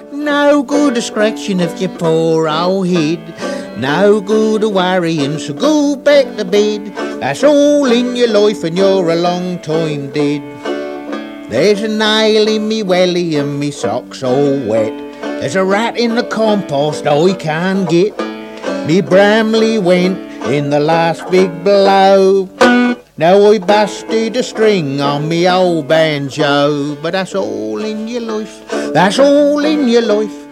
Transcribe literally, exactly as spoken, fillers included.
No good a scratching of your poor old head. No good a worrying, so go back to bed. That's all in your life and you're a long time dead. There's a nail in me welly and me socks all wet. There's a rat in the compost I can't get. Me Bramley went in the last big blow. Now I busted a string on me old banjo. But that's all in your life, that's all in your life.